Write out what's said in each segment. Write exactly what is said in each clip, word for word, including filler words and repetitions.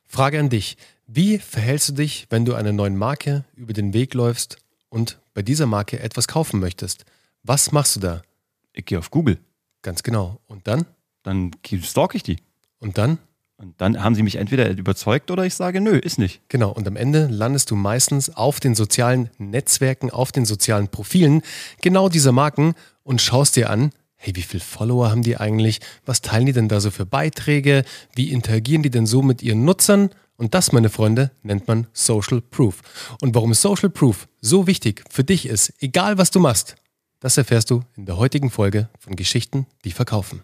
Frage an dich. Wie verhältst du dich, wenn du einer neuen Marke über den Weg läufst und bei dieser Marke etwas kaufen möchtest? Was machst du da? Ich gehe auf Google. Ganz genau. Und dann? Dann stalk ich die. Und dann? Und dann haben sie mich entweder überzeugt oder ich sage, nö, ist nicht. Genau. Und am Ende landest du meistens auf den sozialen Netzwerken, auf den sozialen Profilen genau dieser Marken und schaust dir an, hey, wie viele Follower haben die eigentlich? Was teilen die denn da so für Beiträge? Wie interagieren die denn so mit ihren Nutzern? Und das, meine Freunde, nennt man Social Proof. Und warum Social Proof so wichtig für dich ist, egal was du machst, das erfährst du in der heutigen Folge von Geschichten, die verkaufen.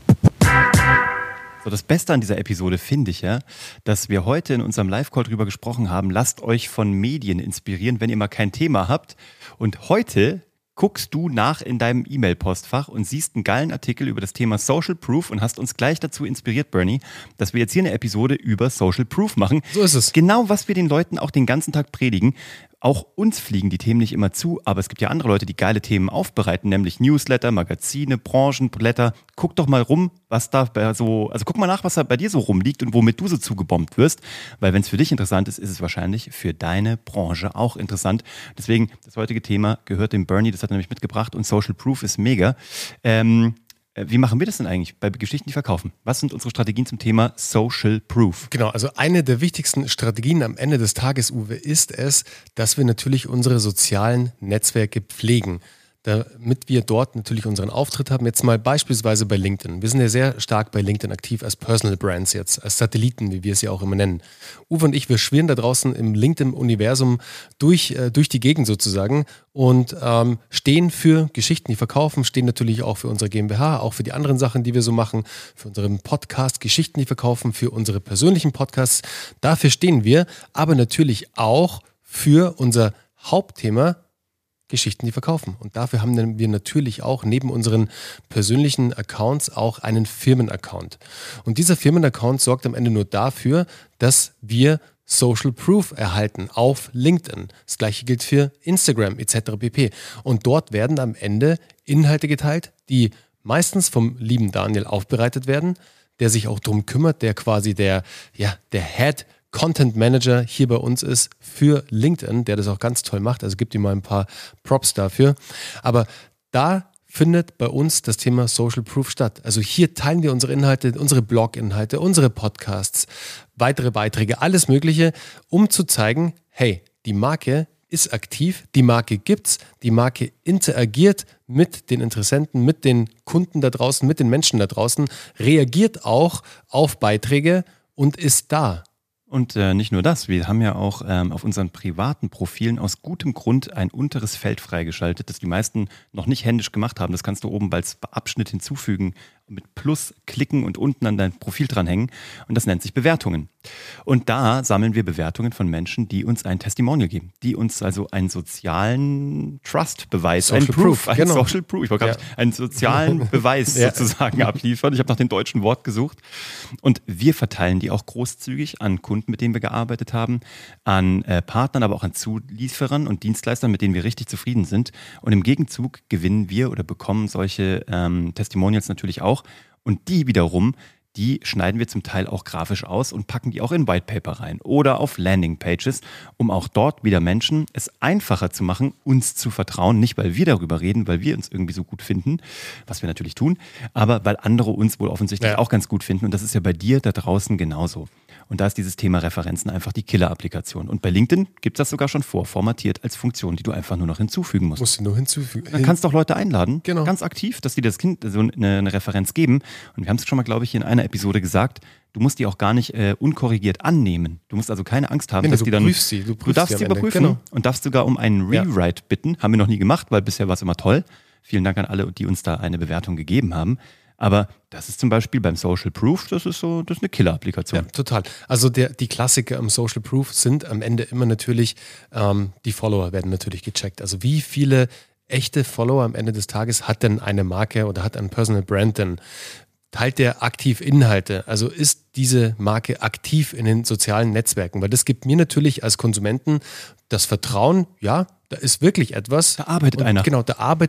So, das Beste an dieser Episode finde ich ja, dass wir heute in unserem Live-Call drüber gesprochen haben, lasst euch von Medien inspirieren, wenn ihr mal kein Thema habt. Und heute guckst du nach in deinem E-Mail-Postfach und siehst einen geilen Artikel über das Thema Social Proof und hast uns gleich dazu inspiriert, Bernie, dass wir jetzt hier eine Episode über Social Proof machen. So ist es. Genau, was wir den Leuten auch den ganzen Tag predigen. Auch uns fliegen die Themen nicht immer zu, aber es gibt ja andere Leute, die geile Themen aufbereiten, nämlich Newsletter, Magazine, Branchenblätter. Guck doch mal rum, was da so, also guck mal nach, was da bei dir so rumliegt und womit du so zugebombt wirst, weil wenn es für dich interessant ist, ist es wahrscheinlich für deine Branche auch interessant. Deswegen, das heutige Thema gehört dem Bernie, das hat er nämlich mitgebracht und Social Proof ist mega. Ähm, Wie machen wir das denn eigentlich bei Geschichten, die verkaufen? Was sind unsere Strategien zum Thema Social Proof? Genau, also eine der wichtigsten Strategien am Ende des Tages, Uwe, ist es, dass wir natürlich unsere sozialen Netzwerke pflegen, damit wir dort natürlich unseren Auftritt haben. Jetzt mal beispielsweise bei LinkedIn. Wir sind ja sehr stark bei LinkedIn aktiv als Personal Brands jetzt, als Satelliten, wie wir es ja auch immer nennen. Uwe und ich, wir schwirren da draußen im LinkedIn-Universum durch, äh, durch die Gegend sozusagen und ähm, stehen für Geschichten, die verkaufen, stehen natürlich auch für unsere GmbH, auch für die anderen Sachen, die wir so machen, für unseren Podcast, Geschichten, die verkaufen, für unsere persönlichen Podcasts. Dafür stehen wir, aber natürlich auch für unser Hauptthema, Geschichten, die verkaufen. Und dafür haben wir natürlich auch neben unseren persönlichen Accounts auch einen Firmenaccount. Und dieser Firmenaccount sorgt am Ende nur dafür, dass wir Social Proof erhalten auf LinkedIn. Das gleiche gilt für Instagram et cetera pp. Und dort werden am Ende Inhalte geteilt, die meistens vom lieben Daniel aufbereitet werden, der sich auch darum kümmert, der quasi der, ja, der Head Content Manager hier bei uns ist für LinkedIn, der das auch ganz toll macht. Also gibt ihm mal ein paar Props dafür. Aber da findet bei uns das Thema Social Proof statt. Also hier teilen wir unsere Inhalte, unsere Blog-Inhalte, unsere Podcasts, weitere Beiträge, alles Mögliche, um zu zeigen, hey, die Marke ist aktiv, die Marke gibt's, die Marke interagiert mit den Interessenten, mit den Kunden da draußen, mit den Menschen da draußen, reagiert auch auf Beiträge und ist da. Und äh, nicht nur das, wir haben ja auch ähm, auf unseren privaten Profilen aus gutem Grund ein unteres Feld freigeschaltet, das die meisten noch nicht händisch gemacht haben. Das kannst du oben als Abschnitt hinzufügen, mit Plus klicken und unten an dein Profil dranhängen. Und das nennt sich Bewertungen. Und da sammeln wir Bewertungen von Menschen, die uns ein Testimonial geben, die uns also einen sozialen Trust-Beweis, Social einen Proof, Proof, einen genau. Social Proof, ich wollte Ja. gerade einen sozialen Beweis Ja. sozusagen abliefern. Ich habe nach dem deutschen Wort gesucht. Und wir verteilen die auch großzügig an Kunden, mit denen wir gearbeitet haben, an äh, Partnern, aber auch an Zulieferern und Dienstleistern, mit denen wir richtig zufrieden sind. Und im Gegenzug gewinnen wir oder bekommen solche ähm, Testimonials natürlich auch. Und die wiederum, die schneiden wir zum Teil auch grafisch aus und packen die auch in White Paper rein oder auf Landingpages, um auch dort wieder Menschen es einfacher zu machen, uns zu vertrauen. Nicht, weil wir darüber reden, weil wir uns irgendwie so gut finden, was wir natürlich tun, aber weil andere uns wohl offensichtlich Ja. auch ganz gut finden. Und das ist ja bei dir da draußen genauso. Und da ist dieses Thema Referenzen einfach die Killer-Applikation. Und bei LinkedIn gibt es das sogar schon vorformatiert als Funktion, die du einfach nur noch hinzufügen musst. Musst du nur hinzufügen. Dann kannst du auch Leute einladen, Genau. ganz aktiv, dass die das Kind so eine, eine Referenz geben. Und wir haben es schon mal, glaube ich, in einer Episode gesagt, du musst die auch gar nicht äh, unkorrigiert annehmen. Du musst also keine Angst haben, Nee, dass du die dann... prüfst sie. Du, prüfst Du darfst sie sie am Ende. überprüfen Genau. und darfst sogar um einen Ja. Rewrite bitten. Haben wir noch nie gemacht, weil bisher war es immer toll. Vielen Dank an alle, die uns da eine Bewertung gegeben haben. Aber das ist zum Beispiel beim Social Proof, das ist so, das ist eine Killer-Applikation. Ja, total. Also der, die Klassiker im Social Proof sind am Ende immer natürlich, ähm, die Follower werden natürlich gecheckt. Also wie viele echte Follower am Ende des Tages hat denn eine Marke oder hat ein Personal Brand denn? Teilt der aktiv Inhalte? Also ist diese Marke aktiv in den sozialen Netzwerken? Weil das gibt mir natürlich als Konsumenten das Vertrauen, ja, da ist wirklich etwas. Da arbeitet Und einer. Genau, da arbeitet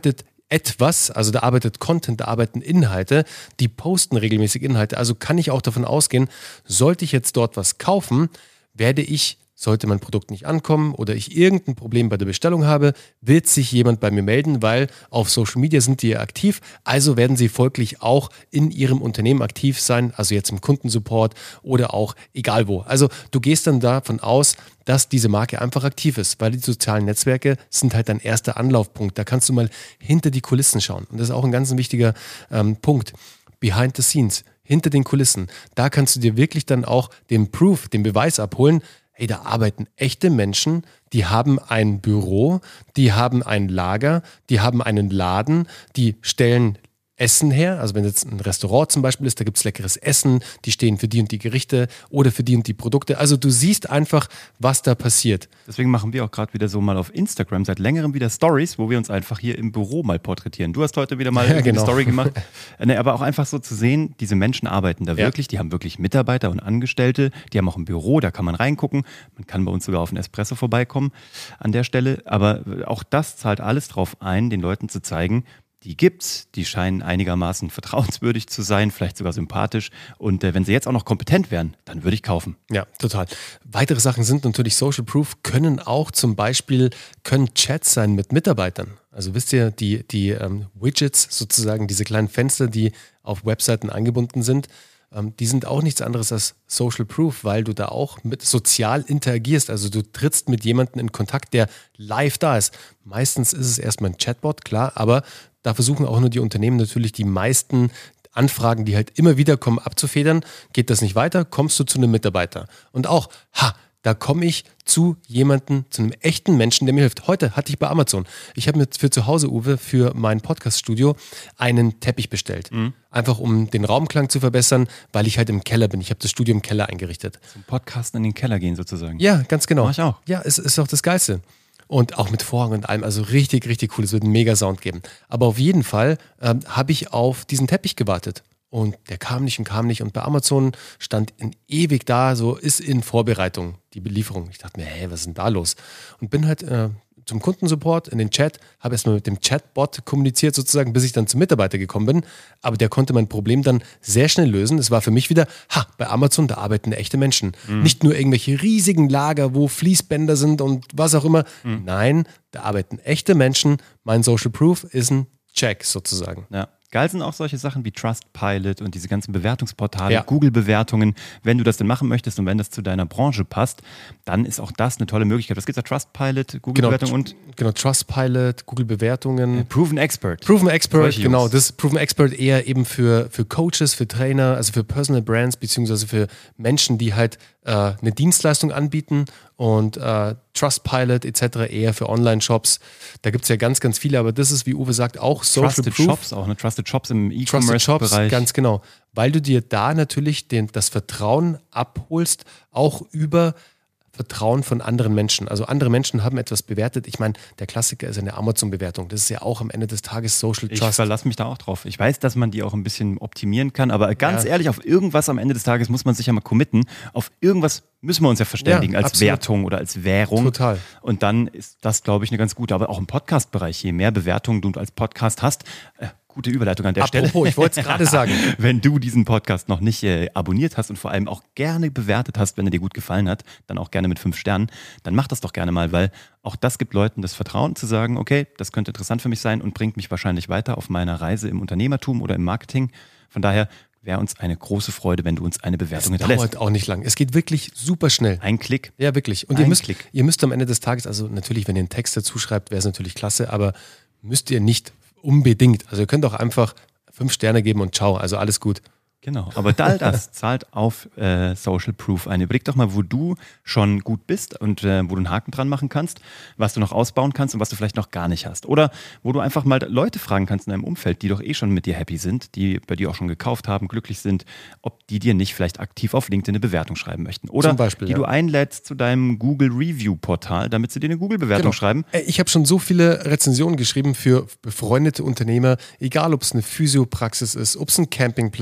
etwas, also da arbeitet Content, da arbeiten Inhalte, die posten regelmäßig Inhalte. Also kann ich auch davon ausgehen, sollte ich jetzt dort was kaufen, werde ich, sollte mein Produkt nicht ankommen oder ich irgendein Problem bei der Bestellung habe, wird sich jemand bei mir melden, weil auf Social Media sind die ja aktiv, also werden sie folglich auch in ihrem Unternehmen aktiv sein, also jetzt im Kundensupport oder auch egal wo. Also du gehst dann davon aus, dass diese Marke einfach aktiv ist, weil die sozialen Netzwerke sind halt dein erster Anlaufpunkt. Da kannst du mal hinter die Kulissen schauen. Und das ist auch ein ganz wichtiger ähm, Punkt. Behind the scenes, hinter den Kulissen. Da kannst du dir wirklich dann auch den Proof, den Beweis abholen. Hey, da arbeiten echte Menschen, die haben ein Büro, die haben ein Lager, die haben einen Laden, die stellen Essen her. Also wenn jetzt ein Restaurant zum Beispiel ist, da gibt es leckeres Essen, die stehen für die und die Gerichte oder für die und die Produkte. Also du siehst einfach, was da passiert. Deswegen machen wir auch gerade wieder so mal auf Instagram seit längerem wieder Stories, wo wir uns einfach hier im Büro mal porträtieren. Du hast heute wieder mal ja, eine genau. Story gemacht. nee, aber auch einfach so zu sehen, diese Menschen arbeiten da ja. wirklich, die haben wirklich Mitarbeiter und Angestellte, die haben auch ein Büro, da kann man reingucken. Man kann bei uns sogar auf einen Espresso vorbeikommen an der Stelle. Aber auch das zahlt alles drauf ein, den Leuten zu zeigen, die gibt's, die scheinen einigermaßen vertrauenswürdig zu sein, vielleicht sogar sympathisch. Und äh, wenn sie jetzt auch noch kompetent wären, dann würde ich kaufen. Ja, total. Weitere Sachen sind natürlich Social Proof, können auch zum Beispiel, können Chats sein mit Mitarbeitern. Also wisst ihr, die, die ähm, Widgets sozusagen, diese kleinen Fenster, die auf Webseiten angebunden sind, ähm, die sind auch nichts anderes als Social Proof, weil du da auch mit sozial interagierst. Also du trittst mit jemandem in Kontakt, der live da ist. Meistens ist es erstmal ein Chatbot, klar, aber da versuchen auch nur die Unternehmen natürlich die meisten Anfragen, die halt immer wieder kommen, abzufedern. Geht das nicht weiter, kommst du zu einem Mitarbeiter. Und auch, ha, da komme ich zu jemandem, zu einem echten Menschen, der mir hilft. Heute hatte ich bei Amazon, ich habe mir für zu Hause, Uwe, für mein Podcast-Studio einen Teppich bestellt. Mhm. Einfach um den Raumklang zu verbessern, weil ich halt im Keller bin. Ich habe das Studio im Keller eingerichtet. Zum Podcasten in den Keller gehen sozusagen. Ja, ganz genau. Mach ich auch. Ja, es ist auch das Geilste. Und auch mit Vorhang und allem, also richtig, richtig cool. Es wird einen mega Sound geben. Aber auf jeden Fall ähm, habe ich auf diesen Teppich gewartet. Und der kam nicht und kam nicht. Und bei Amazon stand in ewig da, so ist in Vorbereitung die Belieferung. Ich dachte mir, hey, was ist denn da los? Und bin halt äh, zum Kundensupport in den Chat, habe erstmal mit dem Chatbot kommuniziert sozusagen, bis ich dann zum Mitarbeiter gekommen bin. Aber der konnte mein Problem dann sehr schnell lösen. Es war für mich wieder, ha, bei Amazon, da arbeiten echte Menschen. Mhm. Nicht nur irgendwelche riesigen Lager, wo Fließbänder sind und was auch immer. Mhm. Nein, da arbeiten echte Menschen. Mein Social Proof ist ein Check sozusagen. Ja. Geil sind auch solche Sachen wie Trustpilot und diese ganzen Bewertungsportale, ja. Google-Bewertungen. Wenn du das denn machen möchtest und wenn das zu deiner Branche passt, dann ist auch das eine tolle Möglichkeit. Was gibt es da? Trustpilot, Google-Bewertungen genau, und? Genau, Trustpilot, Google-Bewertungen. Äh, Proven Expert. Proven Expert, genau. Das Proven Expert eher eben für, für Coaches, für Trainer, also für Personal Brands, beziehungsweise für Menschen, die halt äh, eine Dienstleistung anbieten. Und äh, Trustpilot et cetera eher für Online-Shops. Da gibt es ja ganz, ganz viele, aber das ist, wie Uwe sagt, auch Social Trusted Proof. Shops auch, ne? Trusted Shops im Trusted Shops, E-Commerce-Bereich. ganz genau. Weil du dir da natürlich den, das Vertrauen abholst, auch über Vertrauen von anderen Menschen. Also andere Menschen haben etwas bewertet. Ich meine, der Klassiker ist eine Amazon-Bewertung. Das ist ja auch am Ende des Tages Social Trust. Ich verlasse mich da auch drauf. Ich weiß, dass man die auch ein bisschen optimieren kann, aber ganz ja. ehrlich, auf irgendwas am Ende des Tages muss man sich ja mal committen. Auf irgendwas müssen wir uns ja verständigen ja, als absolut. Wertung oder als Währung. Total. Und dann ist das, glaube ich, eine ganz gute. Aber auch im Podcast-Bereich, je mehr Bewertungen du als Podcast hast, äh, gute Überleitung an der Apropos, Stelle. Apropos, ich wollte es gerade sagen. Wenn du diesen Podcast noch nicht äh, abonniert hast und vor allem auch gerne bewertet hast, wenn er dir gut gefallen hat, dann auch gerne mit fünf Sternen, dann mach das doch gerne mal, weil auch das gibt Leuten das Vertrauen zu sagen, okay, das könnte interessant für mich sein und bringt mich wahrscheinlich weiter auf meiner Reise im Unternehmertum oder im Marketing. Von daher wäre uns eine große Freude, wenn du uns eine Bewertung es hinterlässt. Es dauert auch nicht lang. Es geht wirklich super schnell. Ein Klick. Ja, wirklich. Und Ein ihr müsst, Klick. ihr müsst am Ende des Tages, also natürlich, wenn ihr einen Text dazu schreibt, wäre es natürlich klasse, aber müsst ihr nicht unbedingt. Also ihr könnt auch einfach fünf Sterne geben und ciao, also alles gut. Genau, aber all das zahlt auf äh, Social Proof ein. Überleg doch mal, wo du schon gut bist und äh, wo du einen Haken dran machen kannst, was du noch ausbauen kannst und was du vielleicht noch gar nicht hast. Oder wo du einfach mal Leute fragen kannst in deinem Umfeld, die doch eh schon mit dir happy sind, die bei dir auch schon gekauft haben, glücklich sind, ob die dir nicht vielleicht aktiv auf LinkedIn eine Bewertung schreiben möchten. Oder Zum Beispiel, die ja. du einlädst zu deinem Google Review Portal, damit sie dir eine Google-Bewertung genau. schreiben. Ich habe schon so viele Rezensionen geschrieben für befreundete Unternehmer, egal ob es eine Physiopraxis ist, ob es ein Campingplatz ist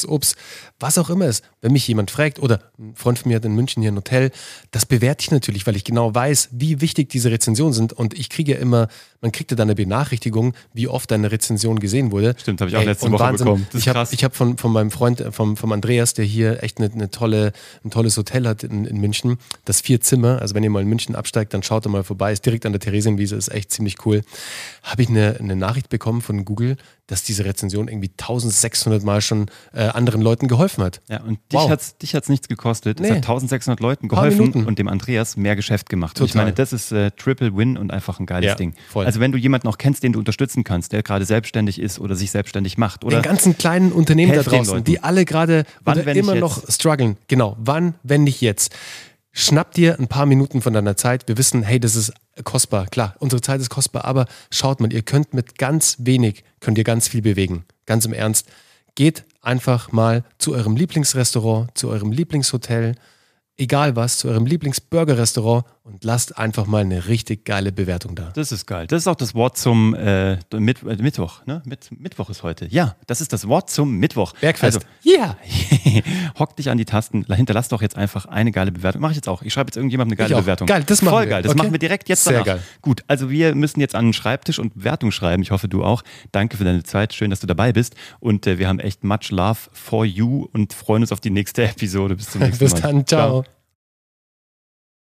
Obst, was auch immer ist. Wenn mich jemand fragt oder ein Freund von mir hat in München hier ein Hotel, das bewerte ich natürlich, weil ich genau weiß, wie wichtig diese Rezensionen sind und ich kriege ja immer, man kriegt ja dann eine Benachrichtigung, wie oft deine Rezension gesehen wurde. Stimmt, habe ich auch Ey, letzte Woche Wahnsinn. bekommen. Das ist ich habe hab von, von meinem Freund, vom, vom Andreas, der hier echt eine, eine tolle, ein tolles Hotel hat in, in München, das vier Zimmer, also wenn ihr mal in München absteigt, dann schaut da mal vorbei, ist direkt an der Theresienwiese, ist echt ziemlich cool. Habe ich eine, eine Nachricht bekommen von Google, dass diese Rezension irgendwie eintausendsechshundert Mal schon äh, anderen Leuten geholfen hat. Ja, und dich wow. hat's, dich hat's nichts gekostet. Nee. Es hat eintausendsechshundert Leuten geholfen und dem Andreas mehr Geschäft gemacht. Total. Und ich meine, das ist äh, Triple Win und einfach ein geiles ja, Ding. Voll. Also wenn du jemanden auch kennst, den du unterstützen kannst, der gerade selbstständig ist oder sich selbstständig macht. Oder den ganzen kleinen Unternehmen da draußen, die alle gerade immer noch strugglen. Genau, wann, wenn nicht jetzt? Schnapp dir ein paar Minuten von deiner Zeit. Wir wissen, hey, das ist kostbar. Klar, unsere Zeit ist kostbar, aber schaut mal, ihr könnt mit ganz wenig, könnt ihr ganz viel bewegen. Ganz im Ernst. Geht einfach mal zu eurem Lieblingsrestaurant, zu eurem Lieblingshotel, egal was, zu eurem Lieblingsburgerrestaurant und lasst einfach mal eine richtig geile Bewertung da. Das ist geil. Das ist auch das Wort zum äh, Mitt- äh, Mittwoch. Ne? Mitt- Mittwoch ist heute. Ja, das ist das Wort zum Mittwoch. Bergfest. Also, ja. Hock dich an die Tasten, hinterlass doch jetzt einfach eine geile Bewertung. Mach ich jetzt auch. Ich schreibe jetzt irgendjemandem eine geile Bewertung. Geil, das machen Voll wir. geil. Das okay. machen wir direkt jetzt Sehr danach. Geil. Gut, also wir müssen jetzt an den Schreibtisch und Bewertung schreiben. Ich hoffe, du auch. Danke für deine Zeit. Schön, dass du dabei bist. Und äh, wir haben echt much love for you und freuen uns auf die nächste Episode. Bis zum nächsten Mal. Bis dann. Ciao. Ciao.